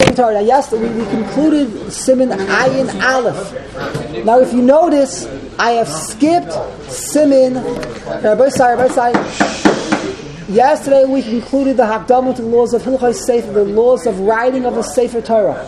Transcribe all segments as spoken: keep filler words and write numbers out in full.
Sefer Torah. Now, yesterday we, we concluded Siman Ayin Aleph. Now, if you notice, I have skipped Siman. Rabbi Sai, Rabbi Sai. Yesterday we concluded the Hakdamah to the laws of Hilchos Sefer, the laws of writing of the Sefer Torah.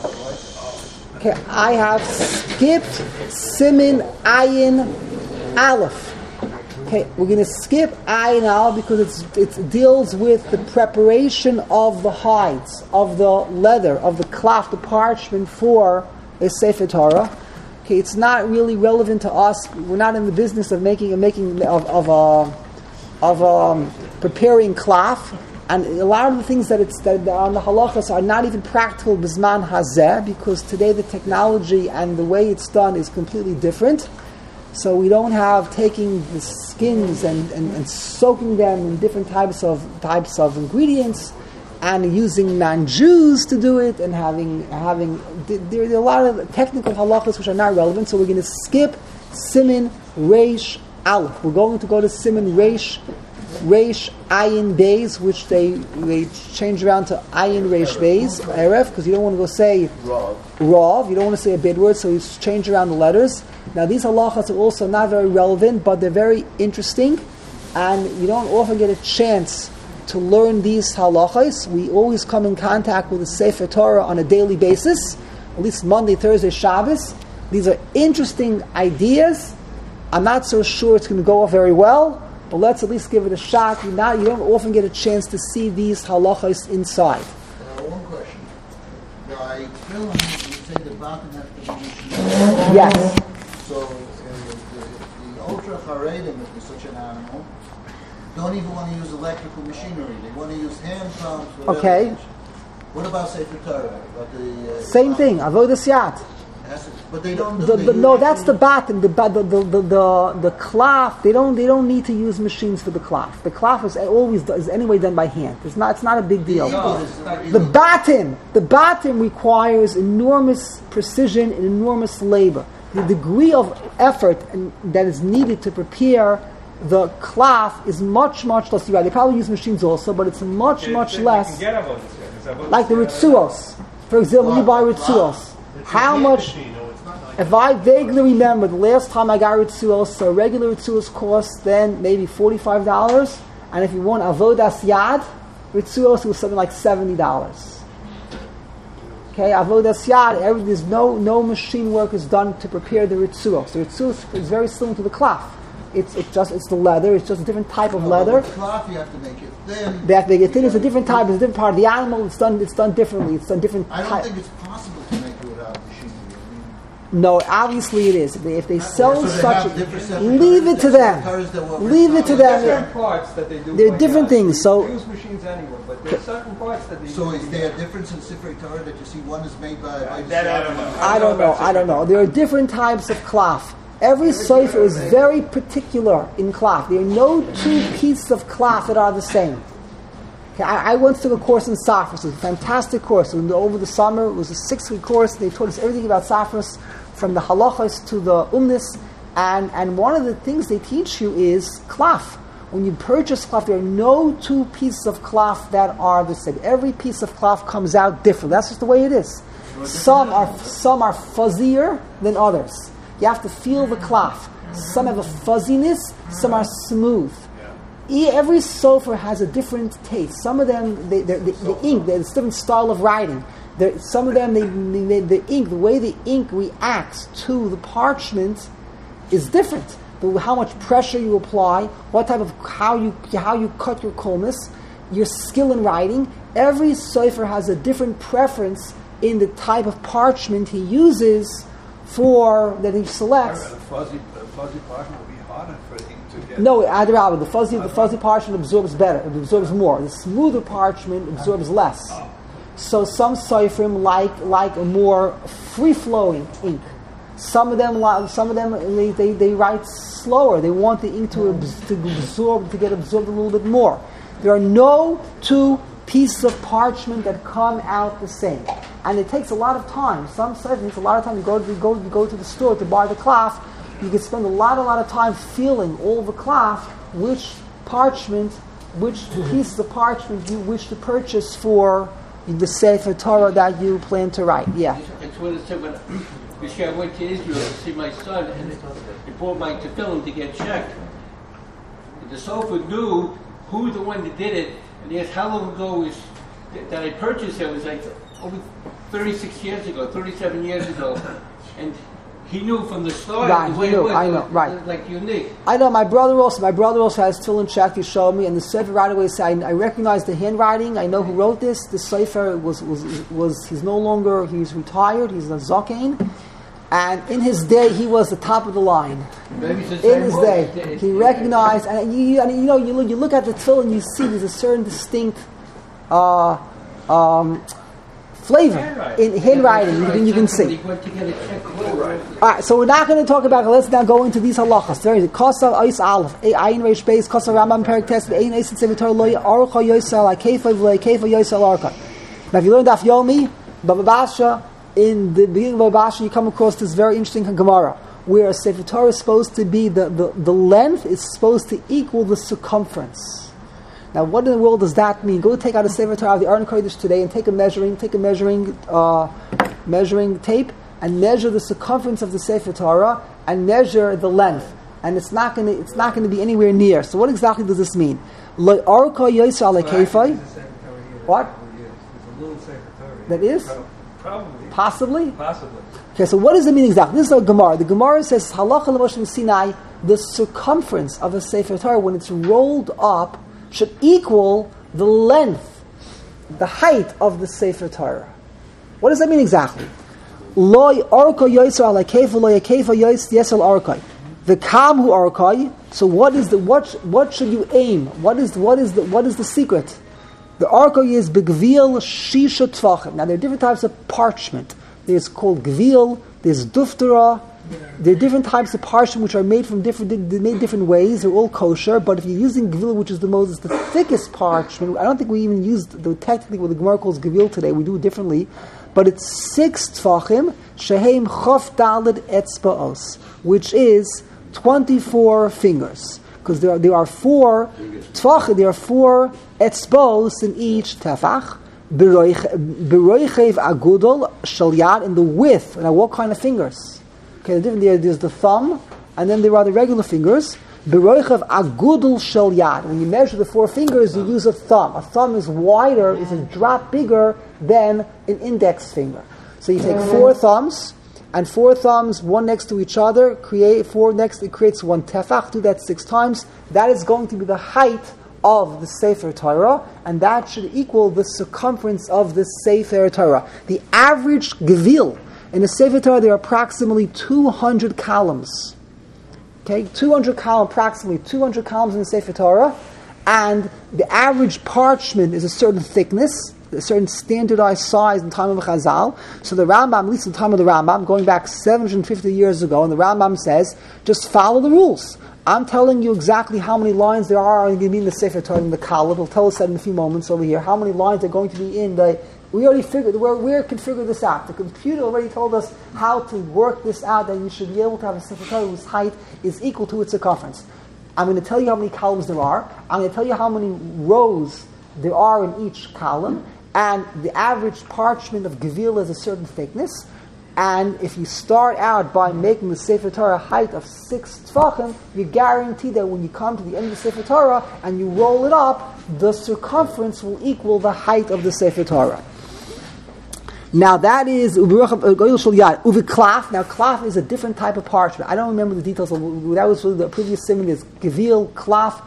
Okay, I have skipped Siman Ayin Aleph. Okay, we're going to skip Ayin Aleph because it's, it deals with the preparation of the hides, of the leather, of the cloth, the parchment for a Sefer Torah. Okay, it's not really relevant to us. We're not in the business of making, making of of uh, of um, preparing cloth, and a lot of the things that it's that are on the halachas are not even practical b'zman hazeh, because today the technology and the way it's done is completely different. So we don't have taking the skins and, and, and soaking them in different types of types of ingredients, and using manjus to do it, and having having there, there are a lot of technical halachas which are not relevant. So we're going to skip Siman Reish Aleph. We're going to go to Siman Reish Reish Ayin Beis, which they they change around to Ayin Reish Beis Erev, because you don't want to go say Rav. Rav. You don't want to say a bid word, so you change around the letters. Now these halachas are also not very relevant, but they're very interesting, and you don't often get a chance to learn these halachas. We always come in contact with the Sefer Torah on a daily basis, at least Monday, Thursday, Shabbos. These are interesting ideas. I'm not so sure it's going to go off very well, but let's at least give it a shot. You, not, you don't often get a chance to see these halachas inside. Uh, one question. By film, you say the bottom has to be machine. Yes. So uh, the, the ultra charedim, if there's such an animal, don't even want to use electrical machinery. They want to use hand pumps. Okay. What about Sefer Torah? About the, uh, Same thing. Avodas Yad. But they don't do The, they the, no, actually, that's the batin. The the the the the, the cloth. They don't they don't need to use machines for the cloth. The cloth is always is anyway done by hand. It's not it's not a big deal. No, The batin the batin requires enormous precision and enormous labor. The degree of effort and, that is needed to prepare the cloth is much much less. Right, they probably use machines also, but it's much Yeah, much they- less. they can get avodas, yeah. There's Like the avodas, ritzuos, for example, you buy ritzuos. How much? If I vaguely remember, the last time I got ritzuos, so regular ritzuos cost then maybe forty-five dollars, and if you want avodas yad, ritzuos was something like seventy dollars. Okay, avodas yad, every, there's no no machine work is done to prepare the ritzuos. The ritzuos is very similar to the cloth. It's it's just it's the leather. It's just a different type of no, leather. The cloth you have to make it thin. They have to make it thin. It's a different type. It's a different part of the animal. It's done. It's done differently. It's done different. I don't type. think it's possible to make it without machinery. I mean, No, obviously it is. If they, if they sell so they such, have different separate leave it to colours, them. colours that were Leave it to There's them. certain parts that they do. They're like different that. things, They so- use machines anyway, but there's certain parts that they So use. is there a difference in Sefer Torah that you see one is made by, by That I don't know. I don't know. I don't know. There are different types of cloth. Every sofer is very particular in cloth. There are no two pieces of cloth that are the same. Okay, I, I went to a course in Safras. It was a fantastic course. Over the summer, it was a six-week course. They taught us everything about Safras, from the halachas to the umnis. And, and one of the things they teach you is cloth. When you purchase cloth, there are no two pieces of cloth that are the same. Every piece of cloth comes out different. That's just the way it is. Some are some are fuzzier than others. You have to feel the cloth. Some have a fuzziness, some are smooth. E- Every sofer has a different taste. Some of them, they, the, the ink, there's a different style of writing. There, some of them, they, they, the ink, the way the ink reacts to the parchment is different. The, how much pressure you apply, what type of, how you how you cut your columns, your skill in writing. Every sofer has a different preference in the type of parchment he uses for that he selects. A fuzzy, a fuzzy parchment would be harder for ink to get. No, either out. The fuzzy, the fuzzy parchment absorbs better. It absorbs more. The smoother parchment absorbs less. So some soifrim like like a more free flowing ink. Some of them, li- some of them, they, they, they write slower. They want the ink to, abs- to absorb to get absorbed a little bit more. There are no two pieces of parchment that come out the same, and it takes a lot of time. Some say it takes a lot of time. You go to you go you go to the store to buy the cloth. You can spend a lot a lot of time feeling all the cloth, which parchment, which pieces of parchment you wish to purchase for the Sefer Torah that you plan to write. Yeah. It's what it said when Bishai, I went to Israel to see my son, and he brought my tefillin to get checked. The sofa knew who the one that did it, and he asked how long ago was that I purchased it. It was like over thirty-six years ago, thirty-seven years ago, and he knew from the start. Right, the he way knew, it was, I know, it was, right. It was like unique. I know my brother also. My brother also has tefillin checked. He showed me, and the sefer right away said, I, "I recognize the handwriting. I know who wrote this. The sefer was was was. He's no longer. He's retired. He's a zaken, and in his day, he was the top of the line. Maybe it's the In same his book. day, It's- he recognized, and you, and you know, you look, you look at the tefillin, you see there's a certain distinct uh, um, flavor in handwriting. You can, you can see. He went to get it checked. All right, so we're not going to talk about it. Let's now go into these halachas. There is Kosav Ois Aleph, Ayin Reish Beis, Kosav Rambam Perik Tes, Ein Eisen Sefer Torah Lo Arucha Yosel Akeifa V'Lo Akeifa Yosel Arucha. Now, if you learn Daf Yomi, Baba Basha, in the beginning of Baba Basha, you come across this very interesting Gemara, where a Sefer Torah is supposed to be, the, the, the length is supposed to equal the circumference. Now, what in the world does that mean? Go take out a Sefer Torah of the Aron Kodesh today and take a measuring, take a measuring, uh, measuring tape and measure the circumference of the Sefer Torah and measure the length, and it's not going to, it's not going to be anywhere near. So, what exactly does this mean? Lo Aruka Yosel Akeifa. What? There's a little secretary. That is? Probably. Possibly. Possibly. Okay, so what does it mean exactly? This is a Gemara. The Gemara says, Halacha l'Moshe Sinai, the circumference of a Sefer Torah, when it's rolled up, should equal the length, the height of the Sefer Torah. What does that mean exactly? Loi orko yoyser ala kefa loy kefa yoyser yesel orkai. The kam hu orkai. So what is the what? What should you aim? What is what is the what is the secret? The orkai is begvil shisha tvachim. Now there are different types of parchment. There's called gvil. There's duftera. There are different types of parchment which are made from different, they're made different ways. They're all kosher. But if you're using gvil, which is the most, the thickest parchment, I don't think we even use the technically what the Gemara calls gvil today. We do it differently. But it's six tfachim, shehem chof daled etzbaos, which is twenty-four fingers. Because there are, there are four tfachim, there are four etzbaos in each tefach. Beroichev agudol shel yad, in the width. Now, what kind of fingers? Okay, the different, there, there's the thumb, and then there are the regular fingers. Beroichev agudol shel yad. When you measure the four fingers, you use a thumb. A thumb is wider, is a drop bigger than an index finger. So you take four thumbs, and four thumbs, one next to each other, create four next, it creates one tefach. Do that six times. That is going to be the height of the Sefer Torah, and that should equal the circumference of the Sefer Torah. The average gevil in the Sefer Torah, there are approximately two hundred columns. Okay, two hundred columns, approximately two hundred columns in the Sefer Torah, and the average parchment is a certain thickness, a certain standardized size in the time of Chazal. So the Rambam, at least in the time of the Rambam, going back seven hundred fifty years ago, and the Rambam says, just follow the rules. I'm telling you exactly how many lines there are going to be in the Sefer Torah, in the column. He'll tell us that in a few moments over here. How many lines are going to be in the... We already figured, where we can figure this out. The computer already told us how to work this out, that you should be able to have a Sefer Torah whose height is equal to its circumference. I'm going to tell you how many columns there are. I'm going to tell you how many rows there are in each column. And the average parchment of Gevil is a certain thickness. And if you start out by making the Sefer Torah height of six tefachim, you guarantee that when you come to the end of the Sefer Torah and you roll it up, the circumference will equal the height of the Sefer Torah. Now that is uviklaf. Now klaf is a different type of parchment. I don't remember the details. That was the previous simon is gevil, klaf,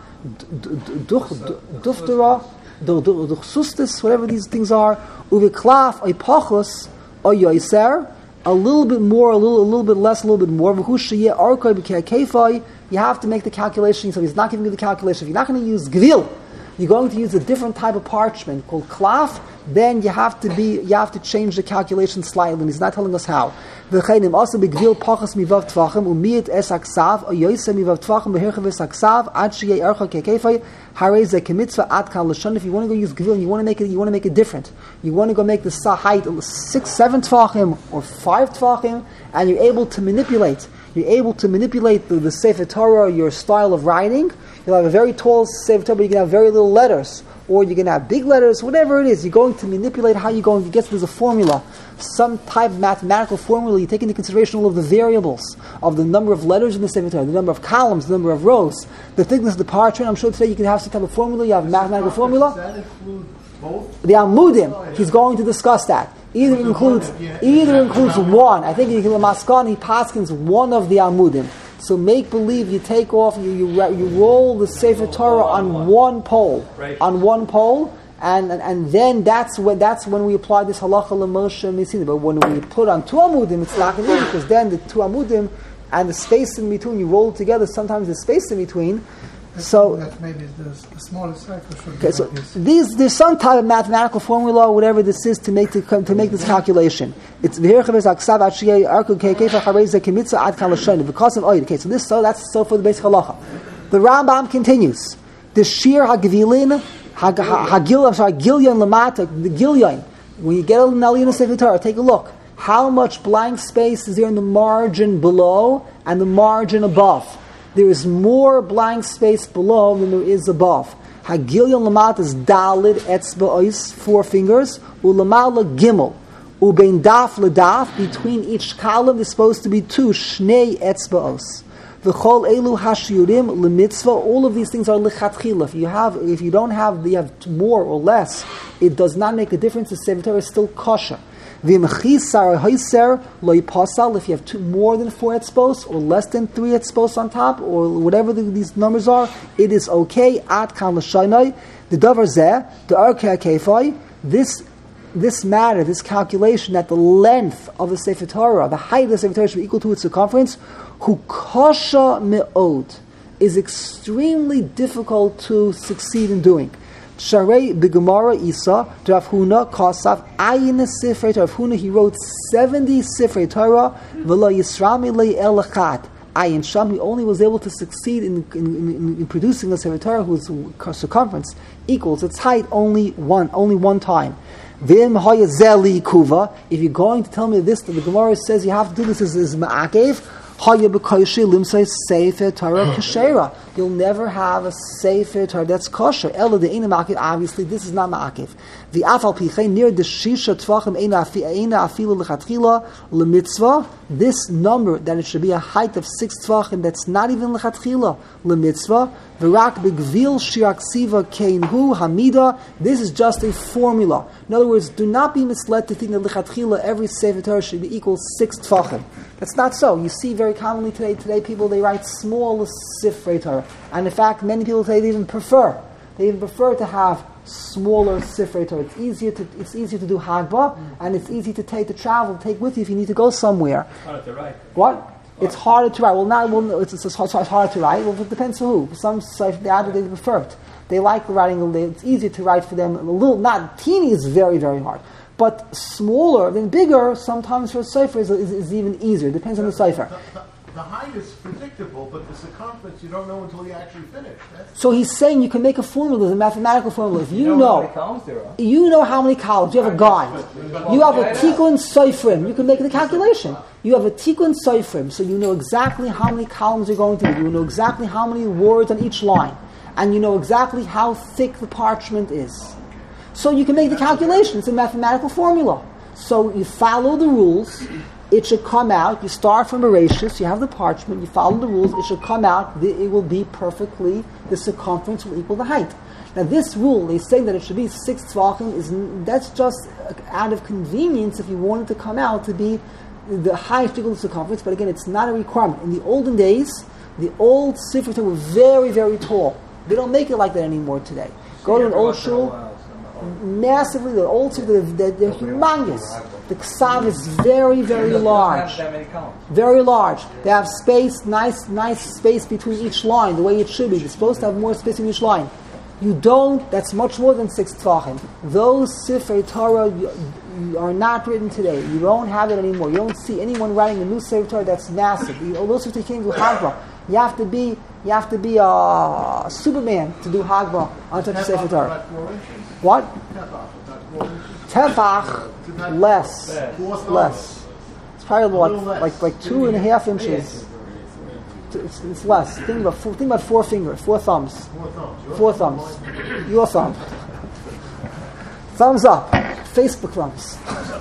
duftera, duchsustis, whatever these things are. Uviklaf, oipachos, oyoiser. A little bit more, a little, a little bit less, a little bit more. You have to make the calculation. So he's not giving you the calculation. If you're not going to use gvil, you're going to use a different type of parchment called klaf. Then you have to be, you have to change the calculation slightly. And he's not telling us how. Also begvil pachas mivav tvachim umiet es aksav oyoyse mivav tvachim behirchav es aksav ad sheyei ercha kekefay harei ze kemitzvah ad kal lashon. If you want to go use gvil, and you want to make it, you want to make it different. You want to go make the height six, seven tvachim or five tvachim, and you're able to manipulate. You're able to manipulate the, the Sefer Torah, your style of writing. You'll have a very tall Sefer Torah, but you can have very little letters. or you're going to have big letters, whatever it is, you're going to manipulate how you're going to get. There's a formula, some type of mathematical formula. You take into consideration all of the variables of the number of letters in the Sefer Torah, the number of columns, the number of rows, the thickness of the parchment. I'm sure today you can have some type of formula. You have a mathematical formula. Does that include both? The Amudim, he's going to discuss that. Either includes, either includes one. I think in Maskan he paskins one of the Amudim. So make believe you take off, you you, you roll the Sefer Torah on one pole, on one pole, and, and and then that's when that's when we apply this halacha l'Moshe and Nisina. But when we put on two Amudim, it's not going to be, because then the two Amudim and the space in between, you roll it together. Sometimes there's space in between. So that maybe the, the smallest cycle should okay, be so like this. these there's some type of mathematical formula or whatever this is to make to, to make this calculation. It's because of oil. Okay, so this so that's so for the basic halacha. The Rambam continues. The shir hagvilin hagil I'm sorry gilyon lamata the gilyon. When you get a Nalina Sefer Torah, take a look. How much blank space is there in the margin below and the margin above? There is more blank space below than there is above. Hagilyon lamat is dalid etzba'os, four fingers. Ulamala gimel. Ubein daf ledaf, between each column is supposed to be two shnei etzba'os. V'chol elu hashiurim lemitzvah. All of these things are lichatchila. If you have, if you don't have, you have more or less, it does not make a difference. The Sefer Torah is still kosher. If you have two, more than four etzbos or less than three etzbos on top, or whatever the, these numbers are, it is okay. At kan l'shaynai, the davar zeh, the arkei kefai, this this matter, this calculation that the length of the Sefer Torah, the height of the Sefer Torah should be equal to its circumference, hu kasha me'od, is extremely difficult to succeed in doing. Sharei B'Gemara Isa Rav Huna Kasav Ayin Sifrei Torah. Rav Huna, he wrote seventy Sifrei Torah. V'lo Yisrami Le El Echad. Ayin Sham, he only was able to succeed in, in, in, in producing a Sifrei Torah whose circumference equals its height only one, only one time. V'im Haya Zeli Kuva. If you're going to tell me this, that the Gemara says you have to do this is, is Ma'akev. You'll never have a Sefer Torah that's kosher. Obviously, this is not ma'akiv. The afal pichein near the shisha tvachim eina afilu lechatchila lemitzvah. This number that it should be a height of six tvachim, that's not even lechatchila lemitzvah. V'rak begvil shirak siva keinhu hamida. This is just a formula. In other words, do not be misled to think that lechatchila every Sefer Torah should be equal six tvachim. That's not so. You see very commonly today, today people, they write small Sifrei Torah. And in fact, many people today, they even prefer, they even prefer to have smaller Sifrei Torah. It's easier to, it's easier to do Hagbah, mm. and it's easy to take, to travel, take with you if you need to go somewhere. It's harder to write. What? It's harder to write. Well, not, well, it's, it's, it's harder to write. Well, it depends on who. Some say they they prefer it. They like the writing, it's easier to write for them. A little, not, teeny is very, very hard. But smaller than bigger, sometimes for a cipher is, is, is even easier. It depends on the cipher. The, the, the height is predictable, but the circumference you don't know until you actually finish. That's so he's saying you can make a formula, there's a mathematical formula. If you, You know know, how many columns there are. you know how many columns, you have a guide. You have a tikkun seifrim, you can make the calculation. You have a tikkun seifrim, so you know exactly how many columns you're going to do. You know exactly how many words on each line. And you know exactly how thick the parchment is. So you can make the calculation. It's a mathematical formula. So you follow the rules. It should come out. You start from Bereshis. You have the parchment. You follow the rules. It should come out. It will be perfectly, the circumference will equal the height. Now this rule, they say that it should be six tvachim, is that's just out of convenience if you want it to come out to be the height equal to the circumference. But again, it's not a requirement. In the olden days, the old Sefer Torah were very, very tall. They don't make it like that anymore today. Go to an old shul. Massively, the old they're, they're, they're humongous. The ksav is very, very large. That many columns. Very large. They have space, nice, nice space between each line, the way it should be. They're supposed to have more space in each line. You don't. That's much more than six tvachim. Those Sifrei Torah you, you are not written today. You don't have it anymore. You don't see anyone writing a new Sefer Torah that's massive. Those Sifrei came to Hagbah. You have to be, you have to be a Superman to do Hagbah on such a Sefer Torah. What? Tefach, less, less. It's probably like like like two and a half inches. It's, it's less. Think about four, think about four fingers, four thumbs, four thumbs. Your thumb. Thumbs up. Facebook thumbs.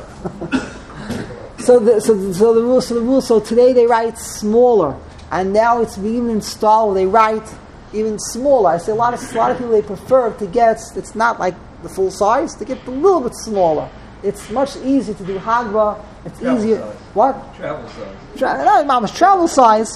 so, the, so, the, so the rule, so the rule. So today they write smaller, and now it's even installed. They write even smaller. I say a lot of a lot of people they prefer to get. It's not like the full size. To get a little bit smaller. It's much easier to do Hagba. It's Travel easier. size. What? Travel size. Tra- no, mama's travel size.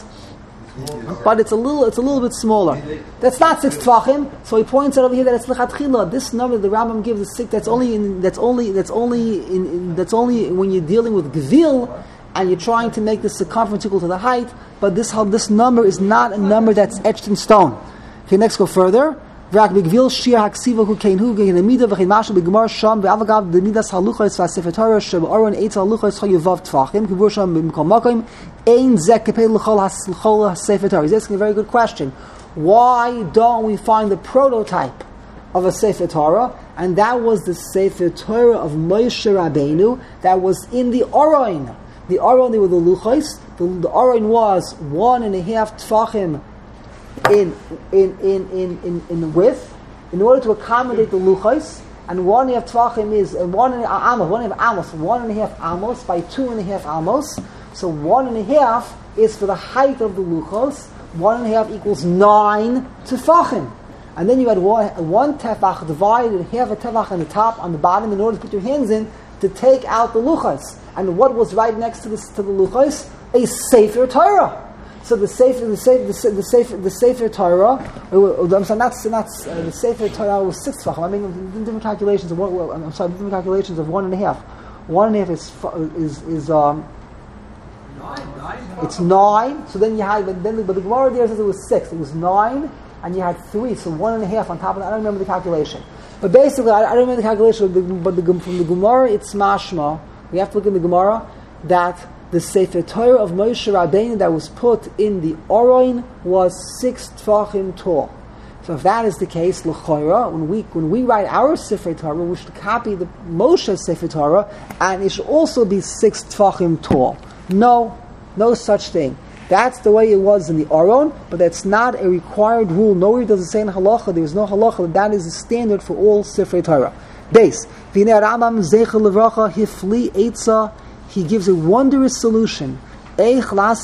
But it's a little, it's a little bit smaller. That's not six tvachim. So he points out over here that it's lechatchila. This number the Rambam gives is six. That's only, in, that's only, that's only, in, in, that's only when you're dealing with gevil and you're trying to make the circumference equal to the height. But this, how this number is not a number that's etched in stone. Okay, next go further. V'rak b'gvil shir haksiva hu kein hu gehin amida v'chein mashal b'gemar sham v'avagav b'midas haluchos v'asefet Torah shem oron eitz haluchos chayuvav tvachim kivur sham b'mkol makom ein zek kepei l'chol hasefet Torah. He's asking a very good question. Why don't we find the prototype of a Sefer Torah? And that was the Sefer Torah of Moshe Rabbeinu that was in the Aron. The Aron, they were the luchos. The, the Aron was one and a half tvachim In in, in, in, in in width, in order to accommodate the luchos, and one and a half tvachim is uh, one and a amos, one and a half amos, one and a half amos by two and a half amos. So one and a half is for the height of the luchos. One and a half equals nine tefachim, and then you had one one tefach divided, half a tefach on the top, on the bottom, in order to put your hands in to take out the luchos. And what was right next to the to the luchos? A Sefer Torah. So the Sefer, the Sefer, the Sefer, the Sefer, the Sefer Torah, I'm sorry, not, not uh, the Sefer Torah was six tvachim. I mean, different calculations of one. Well, I'm sorry, different calculations of one and a half. One and a half is is is um. Nine, nine. It's nine. So then you had, but then but the Gemara there says it was six. It was nine, and you had three. So one and a half on top of that. I don't remember the calculation, but basically, I, I don't remember the calculation. But the, from the Gemara, it's mashma. We have to look in the Gemara that the Sefer Torah of Moshe Rabbeinu that was put in the Aron was six tvachim tall. So if that is the case, l'chayra, when we when we write our Sefer Torah, we should copy the Moshe Sefer Torah, and it should also be six tvachim tall. No, no such thing. That's the way it was in the Aron, but that's not a required rule. Nowhere does it say in halacha. There is no halacha. That is the standard for all Sefer Torah. Base. V'nei Rambam zeichel levracha hifli eitza. He gives a wondrous solution. And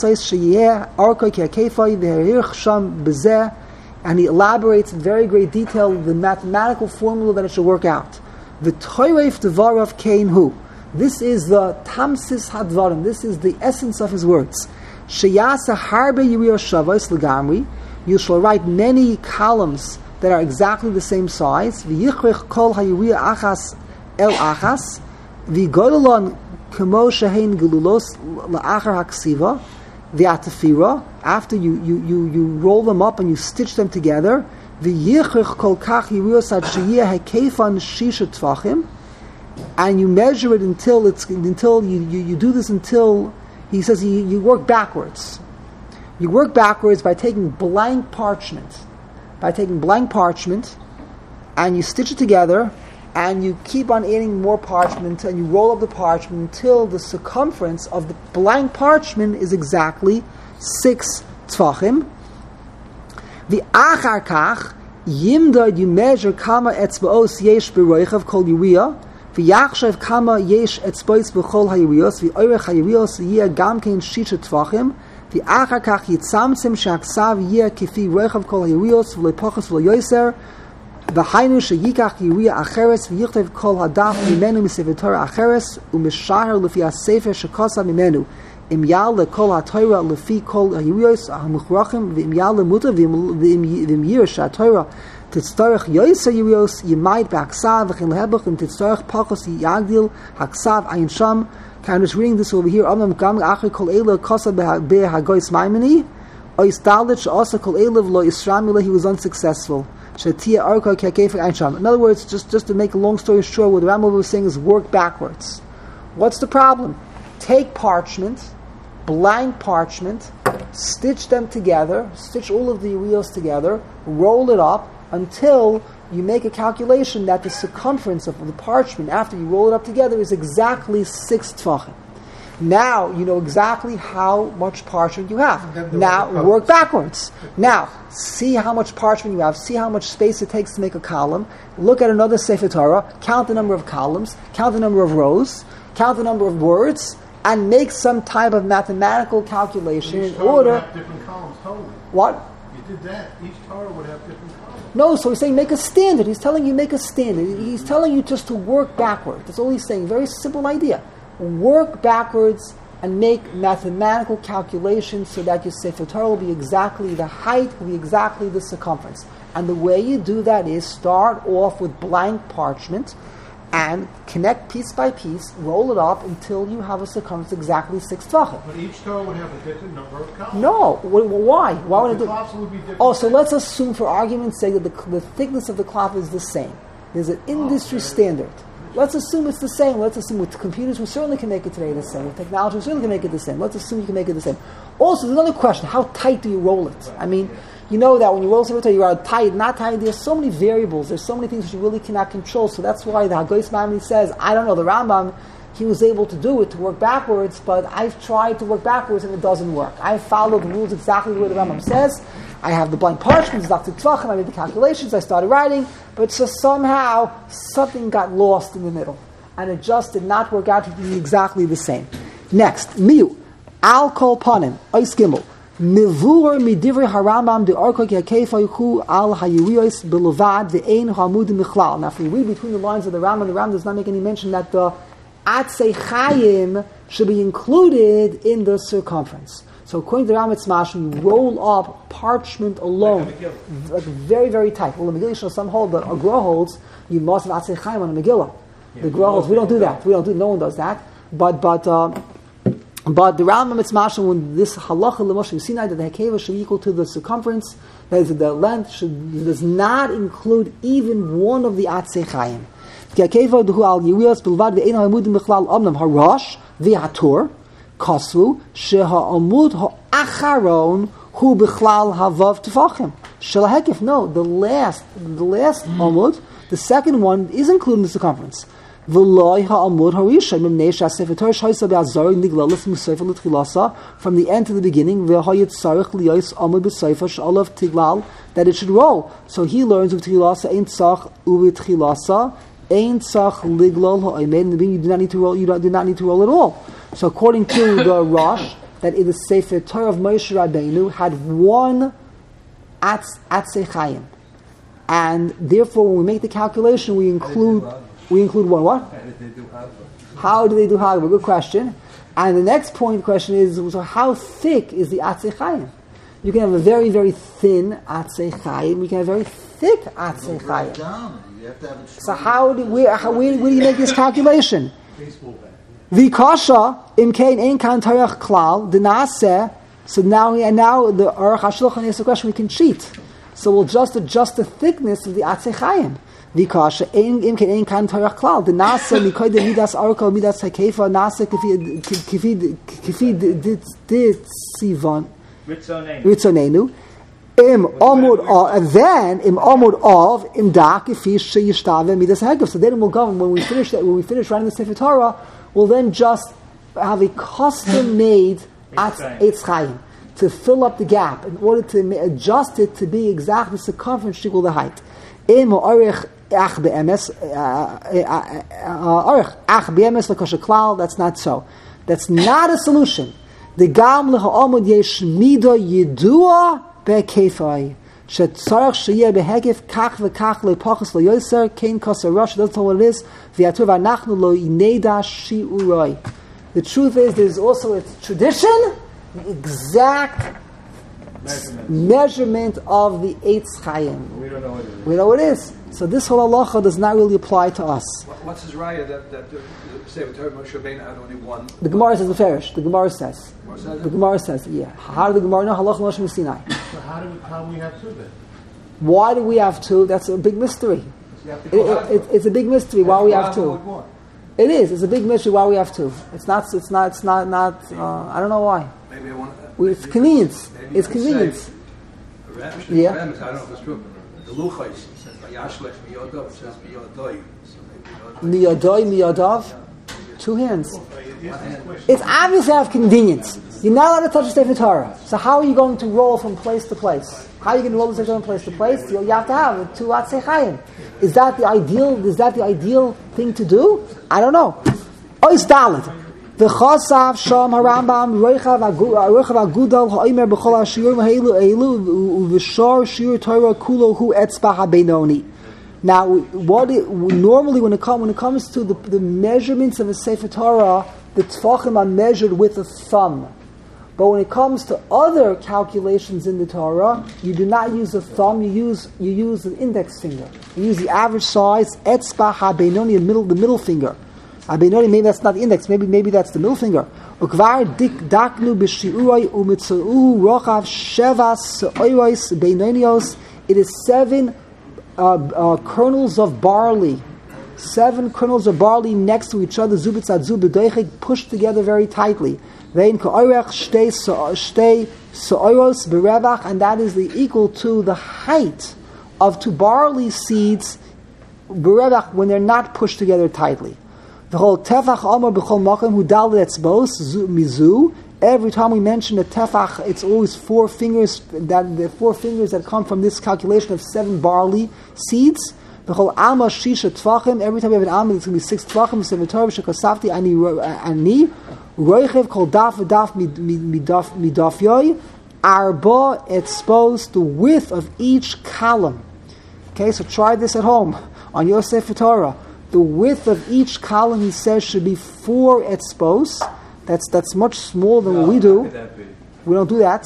he elaborates in very great detail the mathematical formula that it should work out. The Toireif Devarav Kein Hu. This is the Tamsis Hadvarim. This is the essence of his words. Sheyasa Harbe Yiriyah Shavos Legamri. You shall write many columns that are exactly the same size. V'yichrich Kol HaYiriyah Achas El Achas. V'godolon Kemo Shehein Gelulos La'achar HaKsiva. V'atafira. After you, you, you, you roll them up and you stitch them together. V'yichrich Kol Kach Yiriyah Sad Sheyeh Hekefan Shisha Tvachim. And you measure it until it's until you, you, you do this until he says you, you work backwards. You work backwards by taking blank parchment, by taking blank parchment, and you stitch it together, and you keep on adding more parchment, and you roll up the parchment until the circumference of the blank parchment is exactly six tfachim. The achar kach yimda, you measure kama etzbaos yesh beroichav kol yiriyah. V'yachshav kama yesh etzbois b'chol hayiriyos v'oirech hayiriyos yiyah gam kein shisha tvachim v'achar kach yitzamtzim she'aksav yiyah kifi roichav kol hayiriyos v'lepochos v'loyoser v'hainu sheyikach yiriyah acheres v'yichtav kol hadaf mimenu misefer Torah acheres u'mishaher lefi hasefer shekosa mimenu im yal lekol ha'torah lefi kol hayiriyos ha'muchrachim v'im yal lemuta v'im yir she'atorah Titztorach yoysa yirios yimayit b'aksav v'chin lehebach and titztorach pachos yagdil haksav ayin sham. I'm just reading this over here. Amnam gam achri kol eila kosa be'hagoyis maimoni ois dalit she'asa kol eila v'lo yisramila. He was unsuccessful. She'tia arka ke'kefer ayin sham. In other words, just, just to make a long story short, what the Rambam was saying is work backwards. What's the problem? Take parchment, blank parchment, stitch them together, stitch all of the yirios together, roll it up, until you make a calculation that the circumference of the parchment after you roll it up together is exactly six tfachim. Now you know exactly how much parchment you have. Then the Now other work backwards. Now see how much parchment you have. See how much space it takes to make a column. Look at another Sefer Torah. Count the number of columns. Count the number of rows. Count the number of words, and make some type of mathematical calculation Each in Torah order. would have different columns, totally. What? You did that. Each Torah would have different columns. No, so he's saying make a standard. He's telling you make a standard. He's telling you just to work backward. That's all he's saying. Very simple idea. Work backwards and make mathematical calculations so that your Sefer Torah will be exactly the height, will be exactly the circumference. And the way you do that is start off with blank parchment and connect piece by piece, roll it up until you have a circumference exactly six tvachim. But each Torah would have a different number of columns. No, wh- wh- why? Why would I The do? cloths would be different. Oh, so let's assume, for argument's sake, that the, the thickness of the cloth is the same. There's an industry standard. Let's assume it's the same. Let's assume with computers we certainly can make it today the same. With technology we certainly can make it the same. Let's assume you can make it the same. Also, there's another question: how tight do you roll it? I mean, you know that when you roll something, you are tight, not tight. There's so many variables. There's so many things that you really cannot control. So that's why the Hagoyis Mamli says, I don't know, the Rambam, he was able to do it, to work backwards, but I've tried to work backwards and it doesn't work. I followed the rules exactly the way the Rambam says. I have the blank parchment, Doctor Tvachim, I made the calculations, I started writing, but just somehow something got lost in the middle. And it just did not work out to be exactly the same. Next, Miu, Al Kol Panim, Ois Gimel. Mivur midivri harambam de orko yakefa yuchu al hayuiyos belovad ve'ein hamudim michlal. Now, if we read between the lines of the Rambam, the Rambam does not make any mention that the atzei chayim should be included in the circumference. So, according to the Rambam, it's mash, we roll up parchment alone, like very, very tight. Well, the Megillah, some hold, but a Gra holds you must have atzei chayim on a Megillah. The Gra holds we don't do that. We don't do. No one does that. But but. Uh, But the Rambam it's mashal when this halacha l'moshe Sinai that the hekeva should be equal to the circumference, that is the length, should does not include even one of the atzei chayim. The hekeva duhu al yiriyos bilvad ve'ein ha'amudim b'chlal omnam harash v'hator kasvu sheha-amud ha'acharon hu b'chlal havav tefachim shel hekef. No, the last, the last amud, the second one is included in the circumference. V'loy ha'amud harisha mimnei sha'sefer Torah sh'hoysa be'azar niglalas musefer l'tchilasa from the end to the beginning v'hayit sarich liyos amud b'sefer sh'alav tiglal that it should roll. So he learns v'tchilasa ein tzach u'v'tchilasa ein tzach liglal ha'omed. You do not need to roll. You do not need to roll at all. So according to the Rosh, that in the Sefer Torah of Moshe Rabbeinu had one atzei chayim, and therefore when we make the calculation we include. We include one what? How do they do Hagba? Good question. And the next point question is, so how thick is the Atzei Chayim? You can have a very, very thin Atzei Chayim. You can have a very thick Atzei Chayim. You have to have it straight. So how do, where, how, where, where do you make this calculation? Vikasha imkein ein kan tarach klal denaseh. So now, and now the Aruch HaShulchan asks the question we can cheat. So we'll just adjust the thickness of the Atzei Chayim. Vikasha im ken ein kan tarach klal the nasa mikoy de midas arko midas hakefa nasa kifi kifi kifi dit dit sivan ritzonenu im amud of and then im amud of im da kifi sheyishtave midas hakef. So then we'll go when we finish that when we finish writing the Sefer Torah we'll then just have a custom made Eitz Chaim to fill up the gap in order to adjust it to be exactly circumference equal the height. Im orich ach be'emes orich ach be'emes l'kosher klal. That's not so. That's not a solution. The gam l'ha'amud yesh mido yidua be'kefai shetzarach sheyeh behegif kach v'kach le'pachas le'yoser kein koser rosh. That's all it is. V'yatur v'anachnu lo ineda shi'uroi. The truth is, there's also a tradition, the exact measurement, measurement of the Eitz Chaim. We don't know what it is. We know what it is. So this whole halacha does not really apply to us. What's his raya that that the Sefer Torah Moshe Rabbeinu had only one? The Gemara says the Farish. The Gemara says. Gemara says the Gemara says, yeah. How did the Gemara know halacha Moshe Sinai? So how do we, how do we have two then? Why do we have two? That's a big mystery. You have to It, go it, it, it's a big mystery why we have two. with one. It is. It's a big mystery why we have two. It's not. It's not. It's not. Not. Uh, I don't know why. Maybe I want. We, it's convenience. Maybe It's you could convenience. say, Ramesh, Yeah. Ramesh, I don't know if it's true. The Luchais says Vayashlech miyodov. It says miyodoi. So maybe Miyadoi, miyadav. Two hands. It's obviously out of convenience. You're not allowed to touch the Sefer Torah. So how are you going to roll from place to place? How are you going to roll the Sefer Torah from place to place? You have to have two Atzei Chayim. Is that the ideal? Is that the ideal thing to do? I don't know. Ois Dalet. V'chosav sham harambam roichav agudal ha'omer b'chol ha'shiurim ha'elu elu u'v'shar shiur Torah kulo hu etzba ha'benoni. Now, what it, normally when it, come, when it comes to the, the measurements of a Sefer Torah, the tefachim are measured with a thumb. But when it comes to other calculations in the Torah, you do not use a thumb. You use you use an index finger. You use the average size etzba ha'benoni, the middle the middle finger. Ha'benoni, maybe that's not the index. Maybe maybe that's the middle finger. Ukvar dik daknu b'shiuroi u'mitzu rochav shevas oiros benonios. It is seven uh, uh, kernels of barley. Seven kernels of barley next to each other, zubitz adzu b'doichik, pushed together very tightly. Vein ka'orech shtei shtei so'oros berevach, and that is the equal to the height of two barley seeds berevach when they're not pushed together tightly. The whole tefach amar b'chol makom hu dalet etzbos mizu. Every time we mention a tefach, it's always four fingers. That the four fingers that come from this calculation of seven barley seeds. The whole alma shisha tvachim. Every time we have an alma, it's going to be six tvachim. Seven Torah shekosafti ani ani roichev kol daf v'daf midaf midaf yoy arba exposed the width of each column. Okay, so try this at home on your Sefer Torah. The width of each column, he says, should be four etzbos. That's that's much smaller than what we do. We don't do that.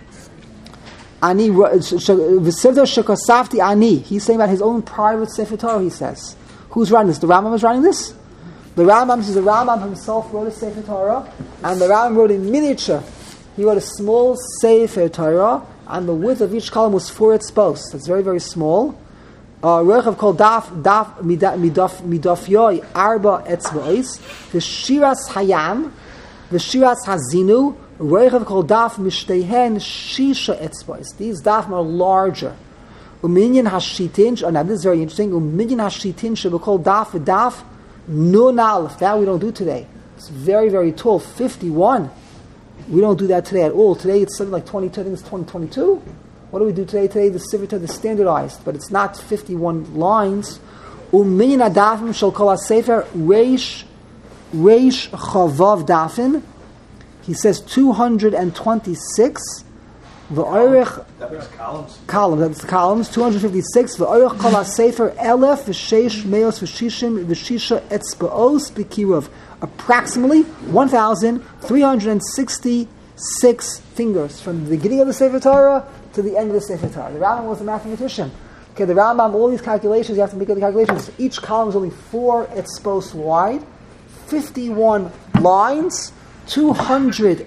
Ani v'sevda shekosafti ani. He's saying about his own private Sefer Torah. He says, who's writing this? The Rambam is writing this. The Rambam says the Rambam himself wrote a Sefer Torah, and the Rambam wrote in miniature. He wrote a small Sefer Torah, and the width of each column was four etzbos. That's very very small. Rechav called daf daf midaf midaf yoy arba etzbois. The shiras hayam, the shiras hazinu. Rechav called daf mishtehen shisha etzbois. These daf are larger. Uminyan hashitin. Oh, now this is very interesting. Uminyan hashitin should called daf daf nun aleph. That we don't do today. It's very very tall. Fifty-one. We don't do that today at all. Today it's something like twenty-two. I think it's twenty twenty-two. What do we do today? Today the Sefer Torah is standardized, but it's not fifty-one lines. Uminyan adafim shall call a sefer reish reish chavav dafin. He says two hundred twenty-six. V'orech that was columns. Columns. That's the columns. two hundred fifty-six. V'orech kol hasefer elef v'sheish meos v'shishim v'shisha etzbaos b'kiruv. Approximately one thousand three hundred sixty-six fingers from the beginning of the Sefer Torah to the end of the Sefer Torah. The Rambam was a mathematician. Okay, the Rambam, all these calculations, you have to make the calculations. Each column is only four etzbos wide, fifty-one lines, two hundred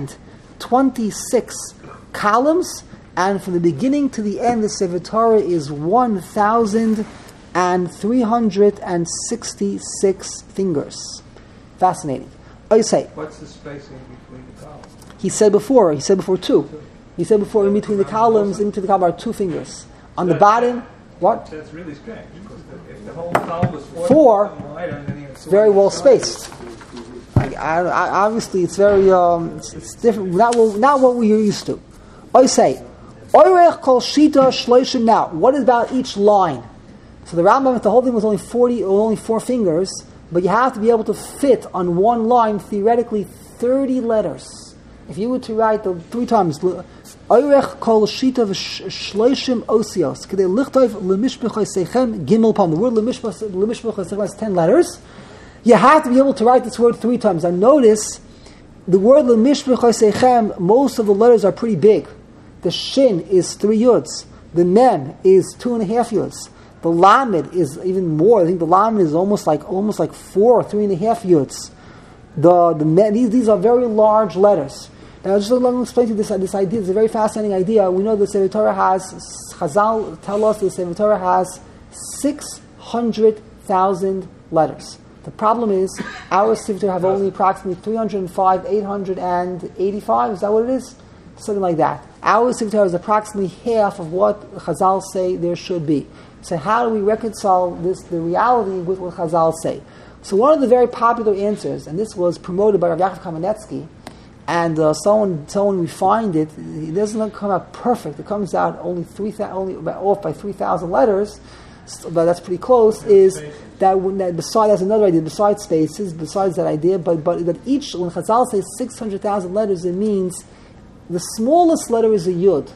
twenty-six columns, and from the beginning to the end, the Sefer Torah is one thousand three hundred sixty-six fingers. Fascinating. I say. What's the spacing between the columns? He said before. He said before two. He said before in between the columns, in between the columns are two fingers. On the bottom, what? That's really strange because if the whole column is four, Four, wide, and then you have it's very well spaced. I, I, I, obviously, it's very um, it's, it's different. Not what, not what we're used to. I say, oirech kol shita shloishim. Now, what about each line? So the Rambam, if the whole thing was only forty, or only four fingers, but you have to be able to fit on one line theoretically thirty letters. If you were to write the three times, oirech kol shita shloishim osios, kedei lichtov lemishbechoi sechem gimel pam. The word lemishbechoi sechem has ten letters. You have to be able to write this word three times. And notice, the word lemishbechoi sechem, most of the letters are pretty big. The shin is three yuds. The mem is two and a half yuds. The lamed is even more. I think the lamed is almost like almost like four, three and a half yuds. The the mem, these these are very large letters. Now, just let me explain to you this this idea. It's a very fascinating idea. We know the Sefer Torah has Chazal tell us the Sefer Torah has six hundred thousand letters. The problem is our Sefer Torah have only approximately three hundred five, eight hundred eighty-five. Is that what it is? Something like that. Our Sefer Torah is approximately half of what Chazal say there should be. So how do we reconcile this, the reality, with what Chazal say? So one of the very popular answers, and this was promoted by Rav Yaakov Kamenetsky, and uh, someone someone refined it. It doesn't come out perfect. It comes out only three th- only off by three thousand letters, but that's pretty close. Is that when that besides that's another idea besides spaces, besides that idea, but but that each when Chazal says six hundred thousand letters, it means the smallest letter is a yud.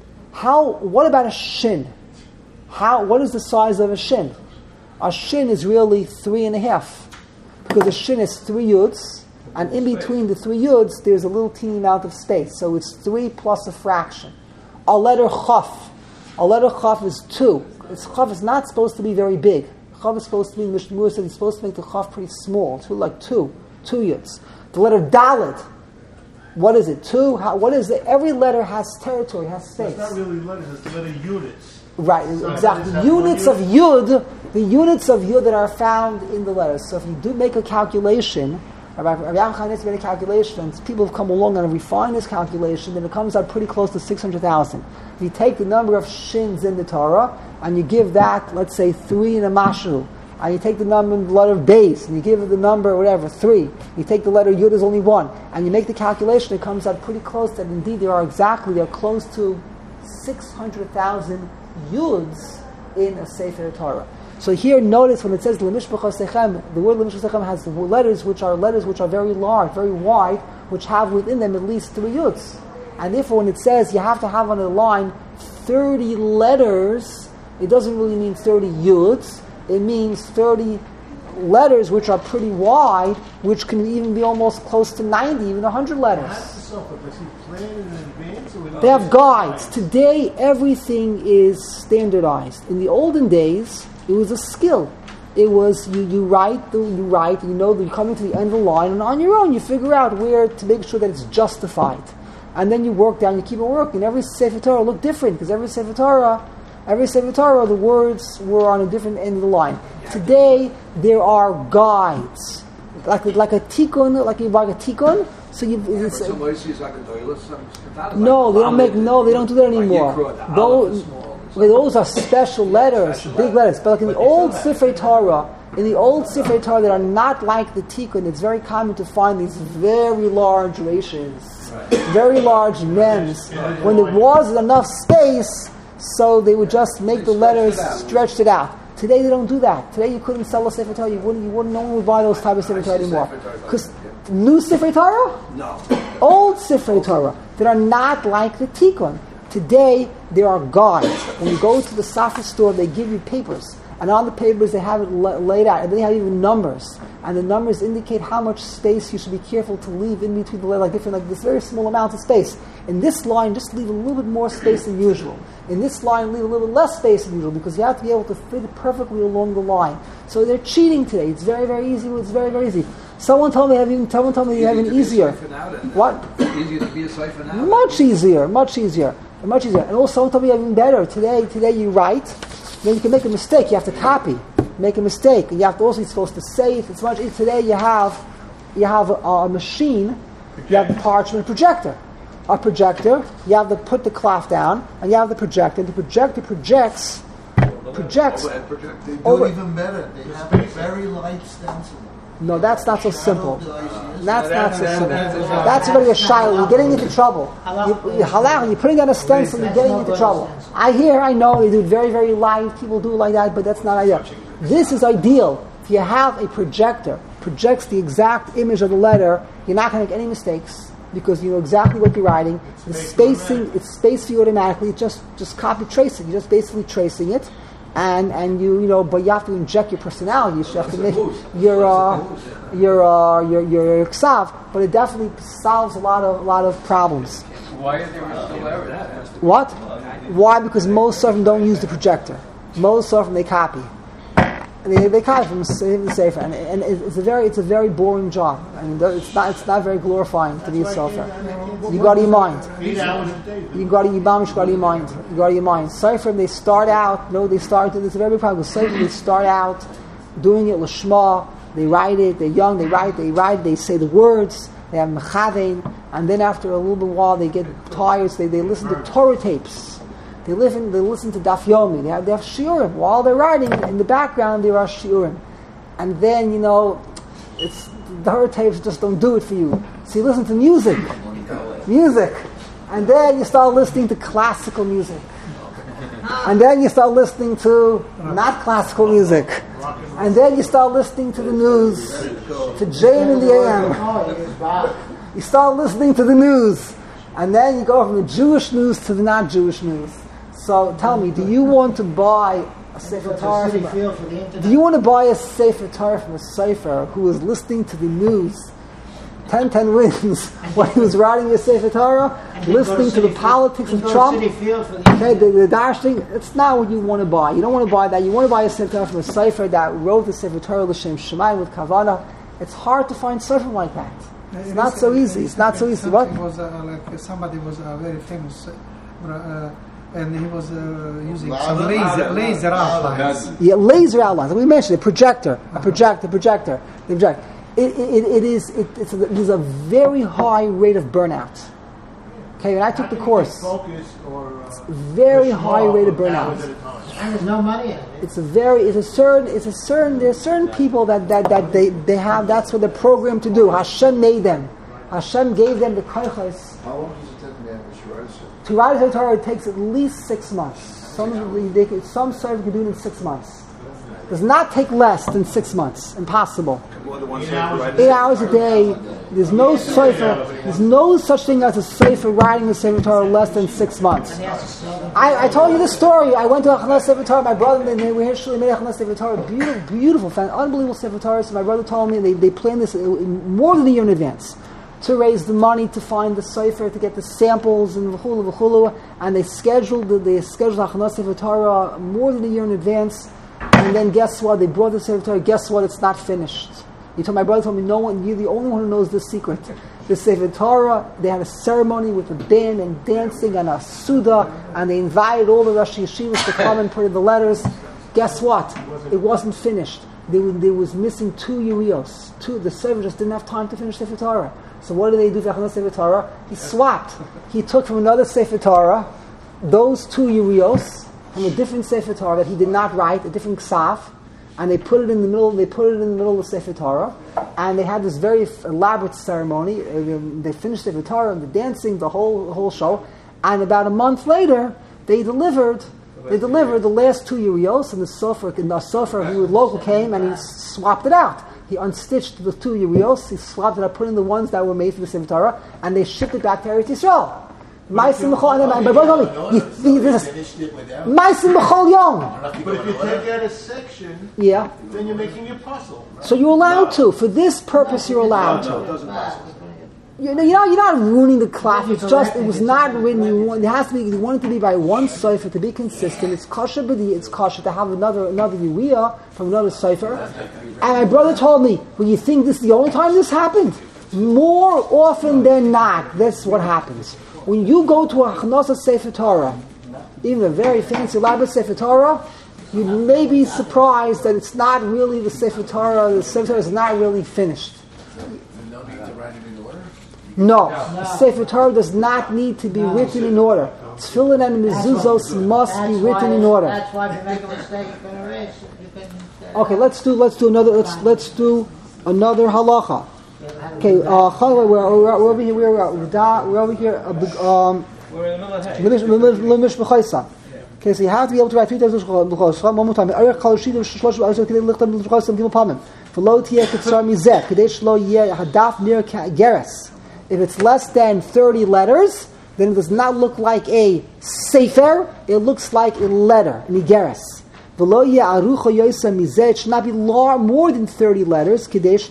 How? What about a shin? How? What is the size of a shin? A shin is really three and a half, because a shin is three yuds, and in between the three yuds, there's a little teeny amount of space. So it's three plus a fraction. A letter chaf, a letter chaf is two. It's chaf is not supposed to be very big. Chaf is supposed to be, Mishmur said, it's supposed to make the chaf pretty small, two like two, two yuds. The letter dalet, what is it? Two. How, what is it? Every letter has territory, has space. It's not really letters, it's letter units. Right, So exactly. that Units one of yud, the units of yud that are found in the letters. So if you do make a calculation, Rabbi Yaakov Kamenetsky made a calculation, and people have come along and refined this calculation, then it comes out pretty close to six hundred thousand. If you take the number of shins in the Torah, and you give that, let's say, three in a mashru, and you take the number, the letter base, and you give it the number, whatever, three, you take the letter yud is only one, and you make the calculation, it comes out pretty close that indeed there are exactly, they're close to six hundred thousand yuds in a Sefer Torah. So here, notice when it says L'mishpacha sechem, the word L'mishpacha sechem has letters which are letters which are very large, very wide, which have within them at least three yuds. And therefore, when it says you have to have on a line thirty letters, it doesn't really mean thirty yuds. It means thirty letters which are pretty wide, which can even be almost close to ninety, even one hundred letters. That's the sofa. Does he plan in advance? Or They have guides. Today, everything is standardized. In the olden days, it was a skill. It was you, you write, the, you write, you know that you're coming to the end of the line, and on your own, you figure out where to make sure that it's justified. And then you work down, you keep on working. Every Sefer Torah looked different, because every Sefer Torah, every Sefer Torah, the words were on a different end of the line. Today, there are guides. Like, like a tikkun, like you buy a tikkun, so you... Yeah, it's, but some ways it's like a toilet, some- that is no, like they don't make. omelet. No, they don't do that Like anymore. Yikra, the Those, aleph is small. okay, those are special letters, Special big letters. letters. But like in the But they old still have- Sifrei Torah, in the old Sifrei Torah that are not like the Tikkun, it's very common to find these very large ratios, very large mems. When there wasn't enough space, so they would just make the letters stretched it out. Today they don't do that. Today you couldn't sell a Sefer Torah. You wouldn't. You wouldn't. No one would buy those type of Sefer Torah anymore. Because new Sifrei Torah, No. old Sifrei Torah that are not like the Tikkun. Today there are guides. When you go to the Safra store, they give you papers, and on the papers they have it la- laid out, and they have even numbers, and the numbers indicate how much space you should be careful to leave in between the letters, like different, like this very small amount of space. In this line, just leave a little bit more space than usual. In this line, leave a little bit less space than usual, because you have to be able to fit it perfectly along the line. So they're cheating today. It's very, very easy. It's very, very easy. Someone told me, have even, someone told me you have an easier. What? Easier to be a cipher now. Much easier, much easier, much easier. And also, someone told me even better. Today, today you write, then you can make a mistake. You have to copy, make a mistake. You have to also, you're supposed to say it. It's much easier. Today you have, you have a, a machine. You have the parchment projector. A projector. You have to put the cloth down, and you have the projector. The projector projects, projects. Overhead projector. They do Over- even better. They have a very light stencil. No, that's not so simple. Shadow dice, That's not so simple. that's a- That's already a shiloh. You're getting into trouble. You, you, halach, you're putting down a stencil, you're getting into trouble. I hear, I know, they do it very, very light. People do it like that, but that's not ideal. This is ideal. If you have a projector, projects the exact image of the letter, you're not going to make any mistakes because you know exactly what you're writing. The spacing, it's spaced for you automatically. Just, just copy, trace it. You're just basically tracing it. And and you you know, but you have to inject your personality. You have to make your uh, your uh, your your ksav. But it definitely solves a lot of a lot of problems. Why are there still errors? What? Why? Because most of them don't use the projector. Most of them they copy. They, they copy from the Sefer, and, and it's a very it's a very boring job. I mean, it's not it's not very glorifying to be a Sefer. You got to your mind. Eight hours a day. You got to your mamish, got to your mind. You got to your mind. Sefer, they start out. No, they start. It's a very big problem. Sefer, they start out doing it l'shma. They write it. They're young. They write. They write. They say the words. They have mechavein, and then after a little bit while, they get tired. So they they listen to Torah tapes. They listen. They listen to Daf Yomi. They have they have shiurim while they're writing. In the background, there are shiurim. and then, you know, it's the Torah tapes just don't do it for you. So you listen to music, music, and then you start listening to classical music. And then you start listening to not classical music. And then you start listening to the news, to J M in the A M. You start listening to the news. And then you go from the Jewish news to the not Jewish news. So tell me, do you want to buy a Sefer Torah from a, do you want to buy a Sefer Torah from a Sefer who is listening to the news, ten ten wins, when he was writing a Sefer Torah, listening to the politics of Trump, okay, the, the dashing? It's not what you want to buy. You don't want to buy that. You want to buy a Sefer Torah from a Sefer that wrote the Sefer Torah L'Shem Shemayim with Kavanah. It's hard to find Sefer like that. It's not so easy. It's not so easy. What? Was, uh, like somebody was uh, very famous, uh, and he was uh, using some laser, laser outlines. Yeah, laser outlines. We mentioned a projector, a projector, projector, the projector. It, it, it is it, it's a, there's a very high rate of burnout. Okay, when I took the course, Focus or, uh, very high rate of burnout. And there's no money in it. It's a very, it's a certain, it's a certain. There's certain people that, that, that they, they have. That's what they're programmed to do. Hashem made them. Hashem gave them the koiches. How long does it take me to write it? To write a Torah, it takes at least six months. Some they can, some servers can do it in six months. It does not take less than six months. Impossible. Eight hours a day. There's no sefer. There's no such thing as a sefer writing a Sefer Torah less than six months. I, I told you this story. I went to Achnas Sefer Torah. My brother and they were actually made Achnas Sefer Torah. Beautiful, beautiful, fan, unbelievable Sefer Torah. So my brother told me they they planned this more than a year in advance to raise the money to find the sefer, to get the samples and v'chulu v'chulu, and they scheduled the, they scheduled Achnas Sefer Torah more than a year in advance. And then guess what? They brought the Sefer Torah. Guess what? It's not finished. He told my brother told me, no one. You're the only one who knows this secret. The Sefer Torah. They had a ceremony with a band and dancing and a suda, and they invited all the Rosh Yeshivas to come and put in the letters. Guess what? It wasn't finished. There was, there was missing two Urios. Two. The Sefer just didn't have time to finish Sefer Torah. So what did they do for Achnas Sefer Torah? He swapped. He took from another Sefer Torah those two Urios from a different Sefer Torah that he did not write, a different Ksav, and they put it in the middle. They put it in the middle of the Sefer Torah, and they had this very f- elaborate ceremony. Uh, they finished Sefer Torah, the dancing, the whole the whole show, and about a month later, they delivered. They delivered the last two Urios, and the sofer, and the sofer who was local came and he swapped it out. He unstitched the two Urios, he swapped it out, put in the ones that were made for the Sefer Torah, and they shipped it back to Eretz Yisrael. Ma'asim b'chol yom. My brother told me, Ma'asim b'chol yom. But if you take out a section, Yeah. then you're making a puzzle. Right? So you're allowed to. For this purpose, you're allowed to. You know, you're not, you're not ruining the class. It's just, it was not written. You want, it has to be, you want it to be by one sefer to be consistent. It's kosher b'di, it's kosher to have another another Uriah from another sefer. And my brother told me, well, you think this is the only time this happened? More often than not, that's what happens. When you go to a Chanosa Sefer Torah, even a very fancy elaborate Sefer Torah, you may be surprised that it's not really the Sefer Torah. The Sefer Torah is not really finished. No, the Sefer Torah does not need to be written in order. Tefillin and mezuzos must be written in order. That's why if you make a mistake, you can erase it. You can, uh, Okay, let's do let's do another let's let's do another halacha. Okay, uh, we're, we're, we're over here. We're, we're over here. Uh, um, We're in the middle of hay. Okay, so you have to be able to write three times one more time. If it's less than thirty letters, then it does not look like a sefer. It looks like a letter, nigeres. It should not be more than thirty letters. Because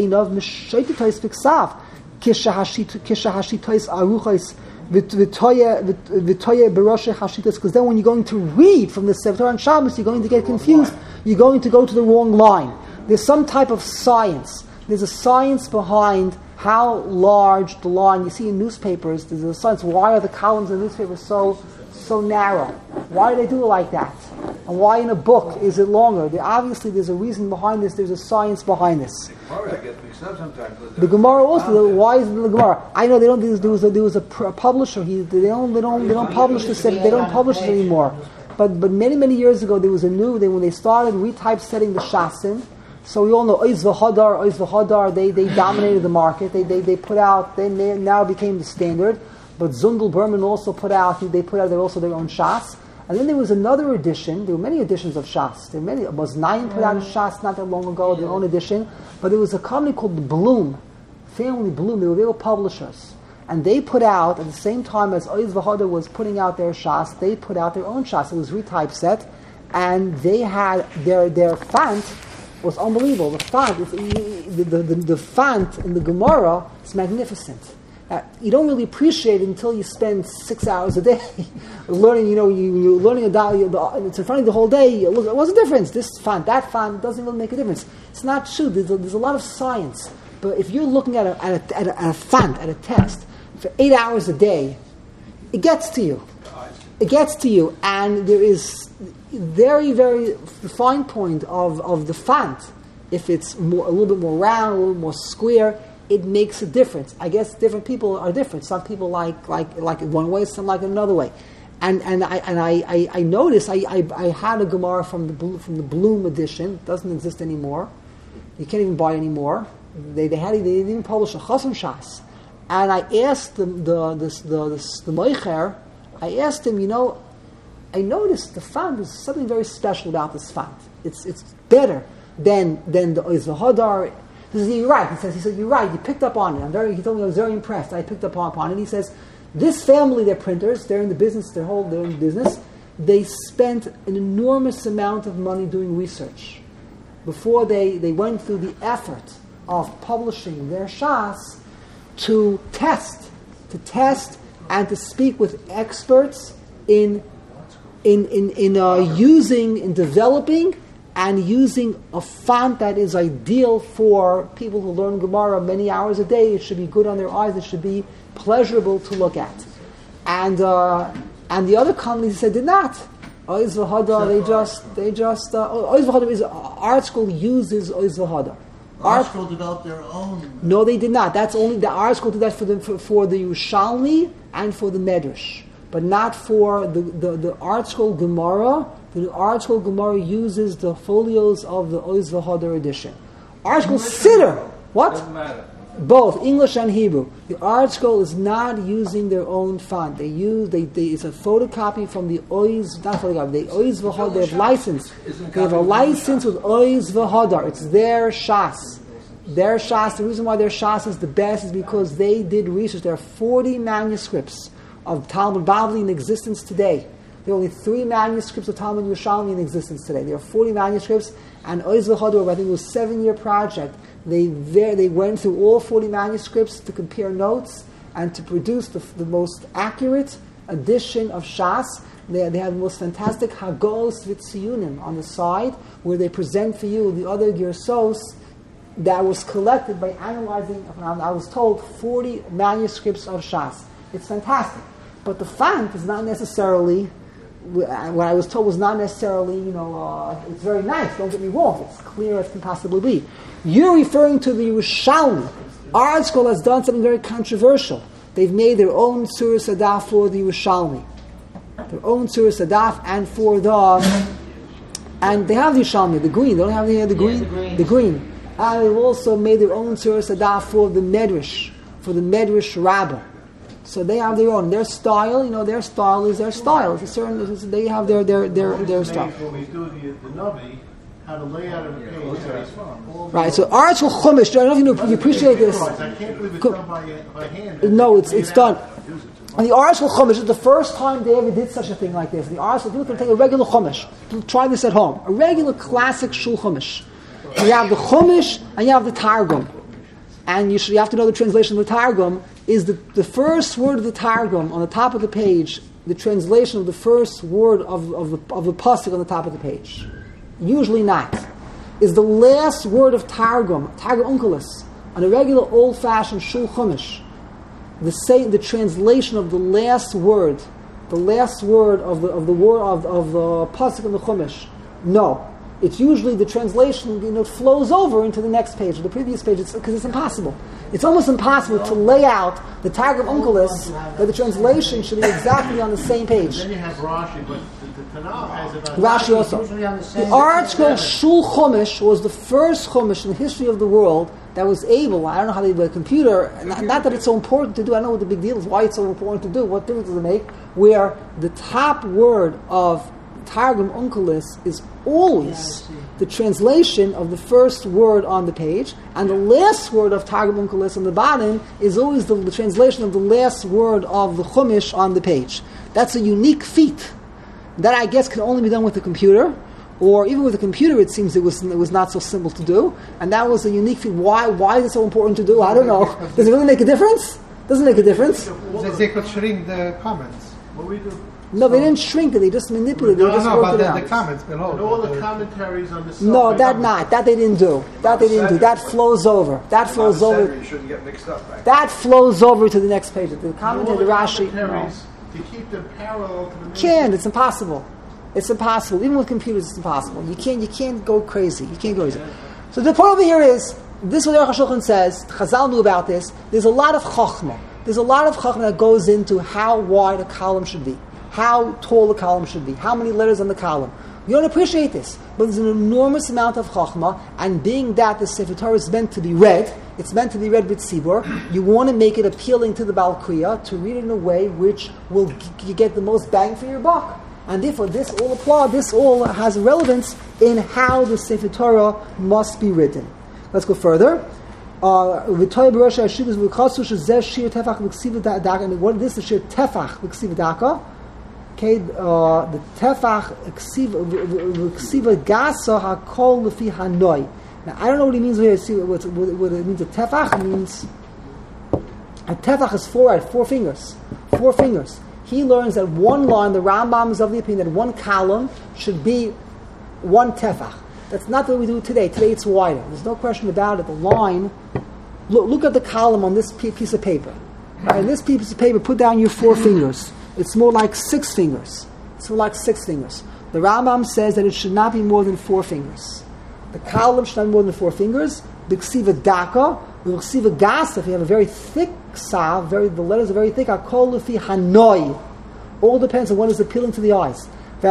then when you're going to read from the Sefer Torah on Shabbos, you're going to get confused. You're going to go to the wrong line. There's some type of science. There's a science behind how large the line. You see in newspapers, there's a science. Why are the columns in newspapers so so narrow? Why do they do it like that? And why in a book is it longer? There, obviously, there's a reason behind this. There's a science behind this. The Gemara also. Why is it the Gemara? I know they don't. There was a, there was a publisher. He, they don't. They don't. They don't publish this. They don't publish it anymore. But but many many years ago, there was a new. They, when they started retypesetting the Shasim, So we all know Oiz v'Hadar, Oiz v'Hadar, they, they dominated the market. They, they, they put out, they now became the standard. But Zundel Berman also put out, they put out also their own Shas. And then there was another edition. There were many editions of Shas. There were many. Moznaim put out a Shas not that long ago, their own edition. But there was a company called Bloom, Family Bloom. They were, they were publishers. And they put out, at the same time as Oiz v'Hadar was putting out their Shas, they put out their own Shas. It was retypeset. And they had, their their font was unbelievable. The font, is, the, the, the, the font in the Gemara is magnificent. Uh, you don't really appreciate it until you spend six hours a day learning. You know, you, you're learning a dollar. It's in front of you the whole day. You look, what's the difference? This font, that font doesn't really make a difference. It's not true. There's a, there's a lot of science. But if you're looking at a, at, a, at, a, at a font, at a text, for eight hours a day, it gets to you. It gets to you, and there is very, very the fine point of, of the font. If it's more, a little bit more round, a little more square, it makes a difference. I guess different people are different. Some people like like like it one way, some like it another way. And and I and I, I, I noticed I, I I had a Gemara from the from the Bloom edition. It doesn't exist anymore. You can't even buy it anymore. They they had they didn't even publish a Chasam Shas. And I asked the the the the, the, the Meicher, I asked him, you know, I noticed the font. There's something very special about this font. It's it's better than than the Oiz v'Hadar. He says, you're right. He says, he said, you're right. You picked up on it. I'm very. He told me I was very impressed. I picked up on it. He says, this family, they're printers. They're in the business. They're whole. They're in business. They spent an enormous amount of money doing research before they, they went through the effort of publishing their Shas to test, to test, and to speak with experts in in in in uh, using in developing. And using a font that is ideal for people who learn Gemara many hours a day. It should be good on their eyes. It should be pleasurable to look at. And uh, and the other companies said did not. Oiz v'Hadar, they just they just uh, Oiz v'Hadar is Art School uses Oiz v'Hadar. Art School developed their own. No, they did not. That's only the Art School did that for the for, for the Yerushalmi and for the Medrash, but not for the the, the Art School Gemara. The Art School Gemara uses the folios of the Oiz v'Hadar edition. Art School Siddur, what? Doesn't matter. Both English and Hebrew. The Art School is not using their own font. They use they, they it's a photocopy from the Oiz, not photocopy. The Oiz v'Hadar. They have license. They have a license with Oiz v'Hadar. It's their Shas. Their Shas. The reason why their Shas is the best is because they did research. There are forty manuscripts of Talmud Bavli in existence today. There are only three manuscripts of Talmud Yerushalmi in existence today. There are forty manuscripts, and Oiz v'Hadar, I think it was a seven-year project. They they went through all forty manuscripts to compare notes and to produce the, the most accurate edition of Shas. They, they have the most fantastic Hagos V'Tziyunim on the side, where they present for you the other Gersos that was collected by analyzing, I was told, forty manuscripts of Shas. It's fantastic. But the font is not necessarily... What I was told was not necessarily, you know, uh, it's very nice, don't get me wrong, it's clear as can possibly be. You're referring to the Yerushalmi. Art School has done something very controversial. They've made their own Surah Sadaf for the Yerushalmi. Their own Surah Sadaf and for the... And they have the Yerushalmi, the green, they don't have the, the green? Yeah, the green. The green. And they've also made their own Surah Sadaf for the Medrash, for the Medrash Rabbah. So they have their own, their style. You know, their style is their style. It's a certain. It's, they have their their their their style. When we do the, the Navi, how to lay out of the page. Right. So Art School Chumash. I don't know if you, you appreciate this. I can't believe it's done by, by hand. No, it's it's done. And the Art School Chumash is the first time they ever did such a thing like this. The Art School, people can take a regular Chumash. Try this at home. A regular classic Shul Chumash. You have the Chumash and you have the Targum. And you should you have to know the translation of the Targum. Is the, the first word of the Targum on the top of the page, the translation of the first word of, of the of the pasuk on the top of the page? Usually not. Is the last word of Targum, Targum Onkelos, on a regular old-fashioned Shul Chumash, the say, the translation of the last word, the last word of the of the word of, of the pasuk in the Chumash? No. It's usually the translation, you know, flows over into the next page, or the previous page, because it's, it's impossible. It's almost impossible to lay out the Targum Onkelos that the translation should be exactly on the same page. Then you have Rashi, but the, the Tanakh has about Rashi also. Usually on the The same. Art Scroll Shul Chumash was the first Chumash in the history of the world that was able, I don't know how they did with a computer, not, not that it's so important to do, I know what the big deal is, why it's so important to do, what difference does it make, where the top word of Targum Onkelos is always the translation of the first word on the page, and the last word of Targum Onkelos on the bottom is always the, the translation of the last word of the Chumash on the page. That's a unique feat that I guess can only be done with the computer, or even with a computer, it seems it was it was not so simple to do, and that was a unique feat. Why why is it so important to do? I don't know. Does it really make a difference? Doesn't make a difference. They, they could shrink the comments. What we do? No, they didn't shrink it. They just manipulated. No, They just no, worked but it the, out. the comments below. And all the commentaries on the side. No, that not. That they didn't do. That they didn't do. That flows over. That flows over. You shouldn't get mixed up, right? That flows over to the next page. The commentary, the Rashi. No. Commentaries to keep them parallel to the main. Can't. It's impossible. It's impossible. Even with computers, it's impossible. You can't. You can't go crazy. You can't go crazy. So the point over here is this. Is what Aruch HaShulchan says. Chazal knew about this. There's a lot of chachma. There's a lot of chachma that goes into how wide a column should be, how tall the column should be, how many letters on the column. You don't appreciate this, but there's an enormous amount of chachma, and being that the Sefer Torah is meant to be read, it's meant to be read with tzibur, you want to make it appealing to the Baal Kriya to read it in a way which will g- get the most bang for your buck. And therefore, this all applies, this all has relevance in how the Sefer Torah must be written. Let's go further. Uh, and what is the shir tefach v'ksiva daka? Okay, uh, the tefach v'ksiva gasa hakol lefi hanoi. Now, I don't know what he means here. See what, what, what it means. A tefach means a tefach is four right, four fingers, four fingers. He learns that one line. The Rambam is of the opinion that one column should be one tefach. That's not what we do today. Today it's wider. There's no question about it. The line. Look, look at the column on this piece of paper. Right, in this piece of paper, put down your four fingers. It's more like six fingers. It's more like six fingers. The Rambam says that it should not be more than four fingers. The column should not be more than four fingers. B'ksiva daka, b'ksiva gas. If you have a very thick sav, very the letters are very thick. Akol lefi hanoi. All depends on what is appealing to the eyes.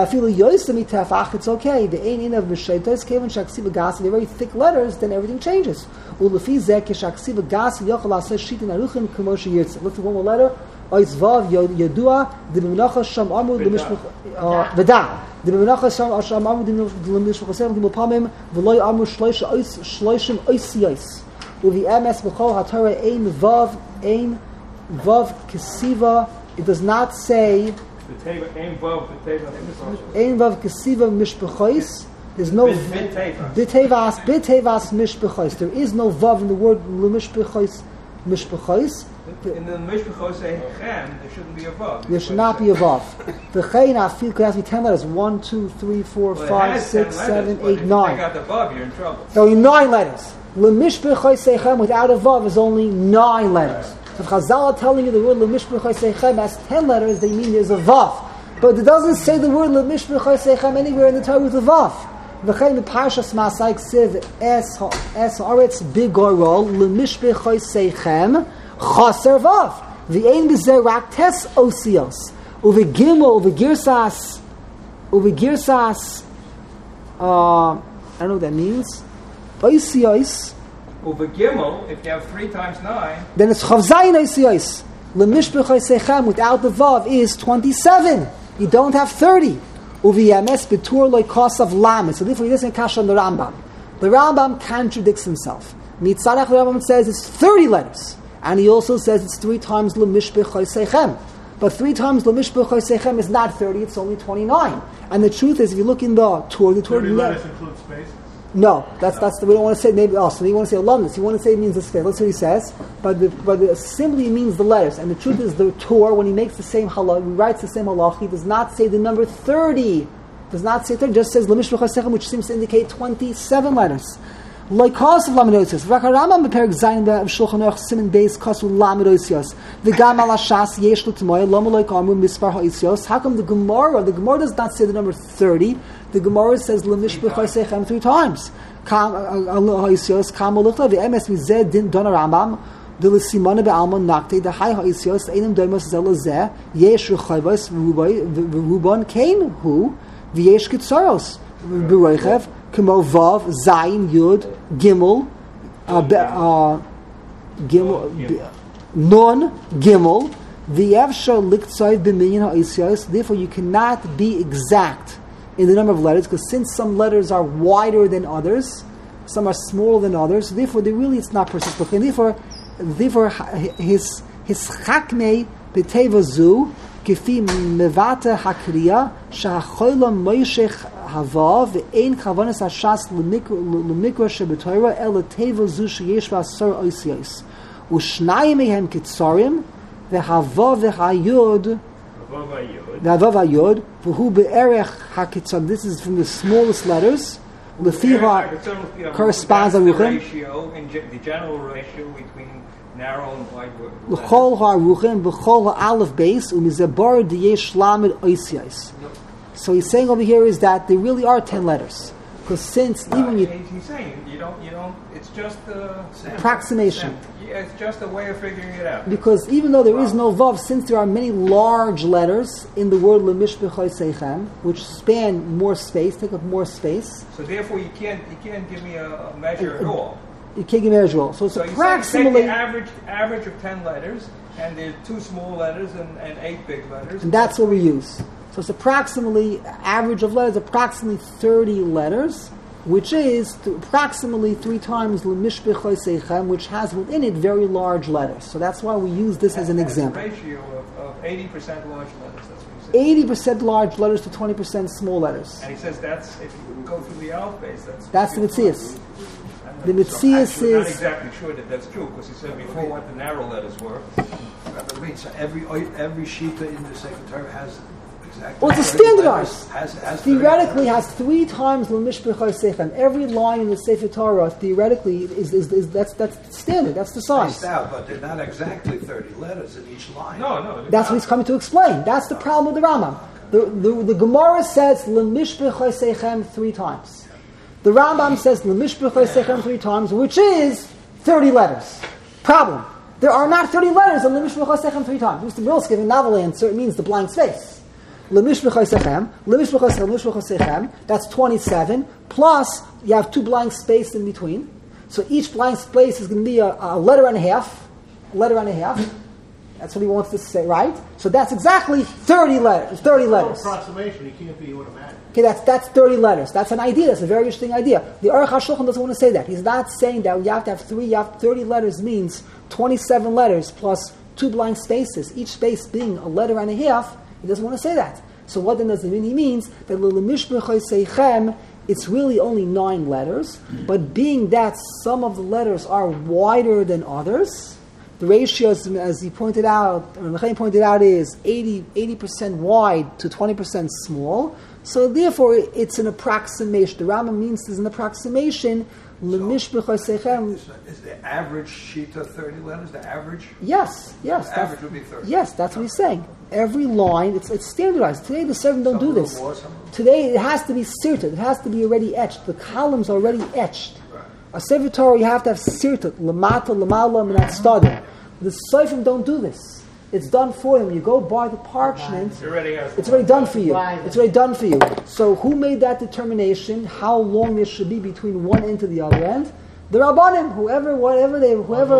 It's okay. The ain in of b'sheitos kevan shaksiva gas. They're very thick letters. Then everything changes. Ulefi zeh keshaksiva gas yochal aseh shitin aruchin k'moshe yirtzeh. Look at one more letter. Oizvav yodua the b'menacha sham amud l'mishpach v'da the b'menacha sham sham amud l'mishpachosem l'mupamim v'loy amud shloisha ois shloishim oisiyos uvi ms b'chol haTorah ein vav ein vav kesiva. It does not say ein vav kesiva mishpachos. There's no bitevas bitevas mishpachos. There is no vav in the word l'mishpachos mishpachos. In the Mishpachos Chem, there shouldn't be a vav. There should not be a vav. The Chayin Afil could have to be ten letters. One, two, three, four, Well, five, six, seven, eight, If you nine. take out the vav, you're in trouble. There are only nine letters. L'mishpachos Chem without a vav is only nine letters. So if Chazal are telling you the word l'mishpachos Chem has ten letters, they mean there's a vav. But it doesn't say the word l'mishpachos Chem anywhere in the Torah with a vav. V'chein the Parshas Masai Ksiv Es Es Aretz Bigorol l'mishpachos Chem Chaser vav. V'ein b'zeh rak tes osios. Uv'gimel, uv'girsas, uv'girsas, uh, I don't know what that means. Osios. Uv'gimel, if you have three times nine, Then it's chavzayin osios. L'mishpachos Chem without the vav is twenty-seven. You don't have thirty. Uv'yemes b'tur loy kosav lamed. So therefore he doesn't kash on the Rambam. The Rambam contradicts himself. Mitzarech the Rambam says it's thirty letters. And he also says it's three times l'mishpachos Chem. But three times l'mishpachos Chem is not thirty, it's only twenty-nine. And the truth is, if you look in the Torah, the Torah... thirty letters include spaces. No, that's, that's the, we don't want to say maybe also. You want to say alumnus, you want to say it means the space. That's what he says. But the, but the, simply means the letters. And the truth is, the Torah, when he makes the same halach, he writes the same halach, he does not say the number thirty. Does not say thirty, just says l'mishpachos Chem, which seems to indicate twenty-seven letters. Like cause of Lamedosis, Rakaramam beperek zayin of Shulchan Aruch Siman Beis Kasu Lamedosis. The Gam al Hashas Yesh L'Tmoy Lama Like Amru Mispar Ha'Isios. How come the Gemara? The Gemara does not say the number thirty. The Gemara says L'Mishpachos Chem three times. Kam Ha'Isios Kam L'Chta VeEmes Mizeh Din Don Rambam. The L'Simana BeAlma Nakte the Hai Ha'Isios Einem Doimos Zelazeh Yesh Rechavos V'Ruban Kain Hu V'yesh kitzaros b'roichev k'mo vav zayin yud gimel uh, be, uh, gimel be, nun gimel v'yevsha liktzav b'minyan ha'isiyos. Therefore, you cannot be exact in the number of letters, because since some letters are wider than others, some are smaller than others, so therefore, they really it's not precise. And therefore, therefore, his his chakmei b'teva zu kifi mevata hakriya shahachola moishech hava ve'ein kavanas hashas l'mikra shebetoira el teva zu sheyesh v'asar oisiyos u'shnayim mehem kitzarim ve'hava ve'hayud ve'hava v'hayud v'hu be'erech hakitzam. This is from the smallest letters. Lefiha corresponds to ratio in the general ratio between narrow and wide words. L'chol ha'aruchim v'chol ha'alef base u'mizabar diyesh lamed oisiyos. So he's saying over here is that there really are ten letters, because since uh, even you he's saying you don't you don't it's just a approximation. Yeah, it's just a way of figuring it out. Because even though there is no vav, since there are many large letters in the word lemishbechai seichem, which span more space, take up more space. So therefore, you can't you can't give me a, a measure at all. You can't give me a measure at all. So it's so approximately you take the average average of ten letters, and there's two small letters and, and eight big letters. And that's what we use. So it's approximately average of letters, approximately thirty letters, which is th- approximately three times lemishbechai seichem, which has within it very large letters. So that's why we use this as an and example. It's a ratio of, of eighty percent large letters. That's what he says. eighty percent large letters to twenty percent small letters. And he says that's if you go through the alphabet, that's That's the Mitzias. The So Mitzias actually, we're not is exactly sure that that's true, because he said before what the narrow letters were. That means so every every shita in the Sefer Torah has exactly. well, it's a thirty standardized. letters, Has, has Theoretically, has three times lemishbechai seichem. Every line in the Sefer Torah theoretically is, is, is that's that's standard. That's the size. spaced out, but they're not exactly thirty letters in each line. No, no. That's what he's coming to explain. That's the problem with the Rambam. The the, the Gemara says lemishbechai seichem three times. The Rambam says lemishbechai seichem three times, which is thirty letters. Problem. There are not thirty letters in lemishbechai seichem three times. Mister Mills giving a novel answer. It means the blank space. Lemishbechai seichem, lemishbechai seichem, lemishbechai seichem. That's twenty-seven. Plus, you have two blank spaces in between. So each blank space is going to be a, a letter and a half. A letter and a half. That's what he wants to say, right? So that's exactly thirty letters. Thirty letters. Approximation, it can't be automatic. Okay, that's that's thirty letters. That's an idea. That's a very interesting idea. The Aruch HaShulchan doesn't want to say that. He's not saying that you have to have three. You have thirty letters means twenty-seven letters plus two blank spaces. Each space being a letter and a half. He doesn't want to say that. So what then does it mean? He means that l'lemishbechai seichem, it's really only nine letters, but being that some of the letters are wider than others, the ratio, as he pointed out, or Mechaim pointed out, is eighty percent wide to twenty percent small. So therefore, it's an approximation. The Rambam means there's an approximation. L'mishbechai seichem. Is, is the average shita thirty letters? The average? Yes, yes. The average would be thirty. Yes, that's what he's saying. Every line, it's, it's standardized. Today the seven don't Some do of them this. more, some of them- Today it has to be sirtut. It has to be already etched. The columns are already etched. A Sefer Torah, you have to have sirtut, lamata, lamala, minat stadim. The Seifim don't do this. It's done for them. You go buy the parchment. It already has It's already done for you. It's already done for you. So who made that determination? How long there should be between one end to the other end? The Rabbanim, whoever, whatever they, whoever,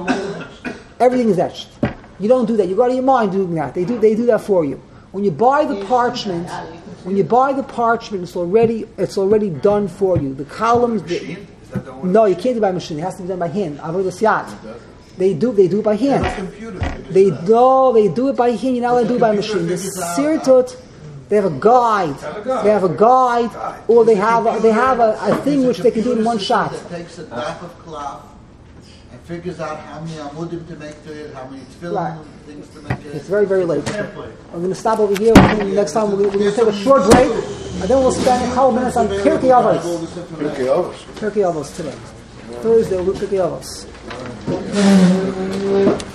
everything is etched. You don't do that. You go out of your mind doing that. They do. They do that for you. When you buy the parchment, when you buy the parchment, it's already it's already done for you. The columns. The, Is that the one? no, you can't do it by machine. It has to be done by hand. Avodas yad. They do. They do it by hand. Computer. They do. They do it by hand. You're not allowed to do it by machine. The sirtut. They have a guide. They have a guide, or they have a, they have a, a thing which they can do in one shot. That takes a daf of cloth and figures out how many amudim to make to it, how many tefillin Right. things to make it. It's very, very late. I'm going to stop over here. Next time we're going to take a short break, and then we'll spend a couple minutes on Pirkei Avos. Pirkei Avos. Pirkei Avos today. Thursday we'll do Pirkei Avos.